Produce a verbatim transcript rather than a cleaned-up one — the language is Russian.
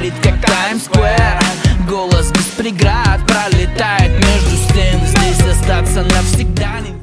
горит, как Таймс-сквер. Голос без преград пролетает между стен. Здесь остаться навсегда не